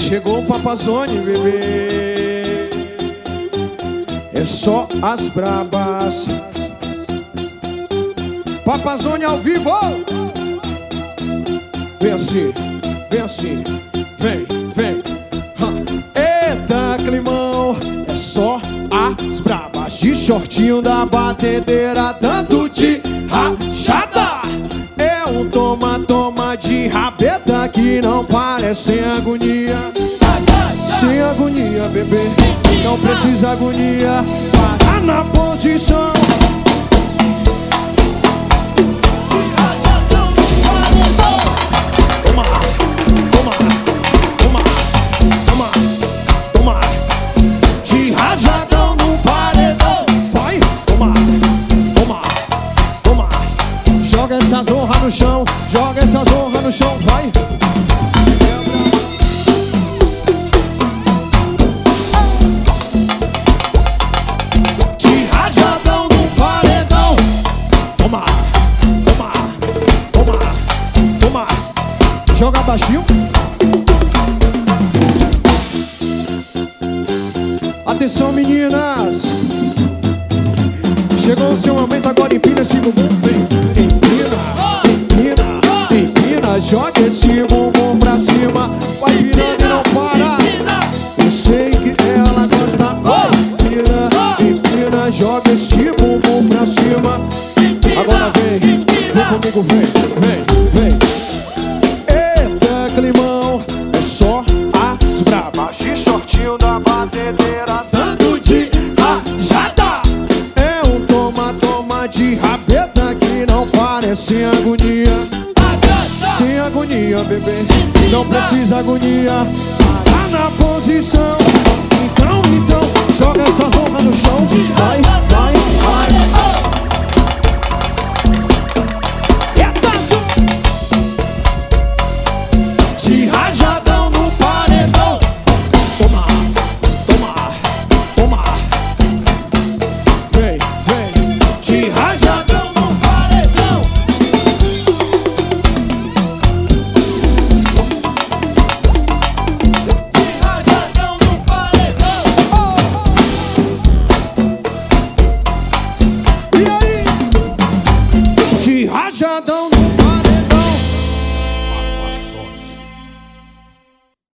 Chegou o Papazone, bebê. É só as brabas. Papazone ao vivo. Vem assim, vem assim. Vem, vem. Eita, climão. É só as brabas. De shortinho da batedeira, dando de rachada. É um toma, toma de rabeta que não parece sem agonia. Sem agonia, bebê. Não precisa agonia. Para na posição. Joga essa zorra no chão, joga essa zorra no chão, vai. De rajadão no paredão. Toma, toma, toma, toma. Joga baixinho. Atenção, meninas. Chegou o seu momento, agora empina esse bumbum, vem. Empina, joga esse bumbum pra cima. Vai virando e não para. Eu sei que ela gosta. Empina, joga esse bumbum pra cima. Agora vem, vem comigo, vem. Eita, climão. É só as brabas. De shortinho da batedeira, dando de rajada. É um toma, toma de rabeta que não parece sem agonia. Sem agonia, bebê. Não precisa agonia. Para na posição. Então, joga essa zorra no chão. Vai, vai, vai.